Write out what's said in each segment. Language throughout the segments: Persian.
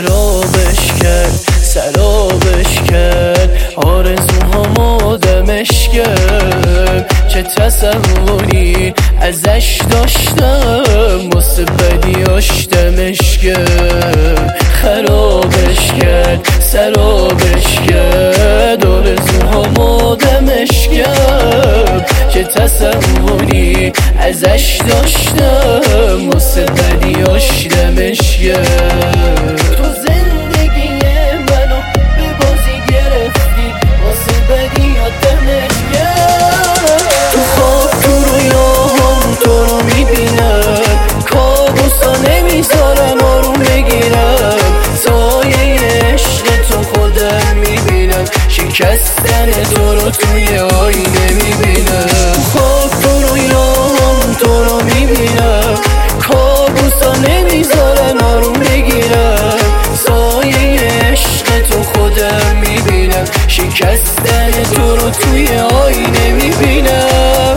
خرابش کرد، سرابش کرد، آرزوهامو دمش کرد. چه تصوری ازش داشتم، واسه بدیاش دمش کرد. خرابش کرد، سرابش کرد، آرزوهامو دمش کرد. چه تصوری ازش داشتم، واسه بدیاش دمش کرد. تو زندگی منو به بازی گرفتی، واسه بدیات دمش کرد. تو خواب تو رویاهم تو رو میبینم، کابوسا نمیذارن آروم بگیرم. سایه عشق تو خودم میبینم، شکستن تو رو توی آینه میبینم. خواب تو رویاهم تو رو میبینم، کابوسا نمیذارن آروم بگیرم. سایه عشق تو خودم میبینم، شکستن تو رو توی آینه میبینم.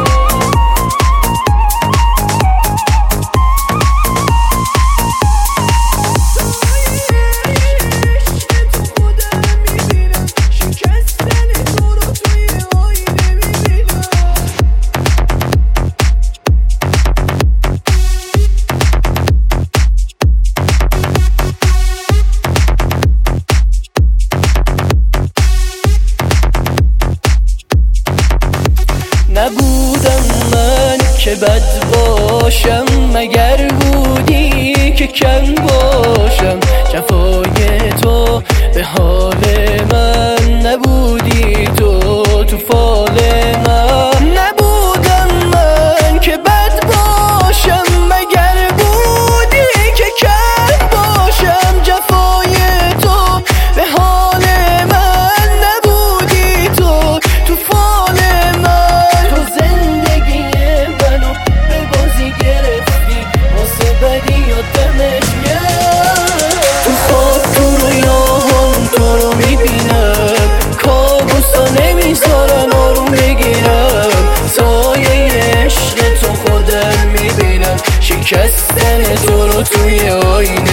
نبودم من که بد باشم، مگر بودی که کم باشم. جفای تو به حال من، نبودی تو تو فال من. نبودم من که بد باشم، مگر بودی که کم باشم. جفای تو به حال من، نبودی تو تو فال من. نمیذارن آروم بگیرم. سایه عشق تو خودم میبینم، شکستن تو رو توی آینه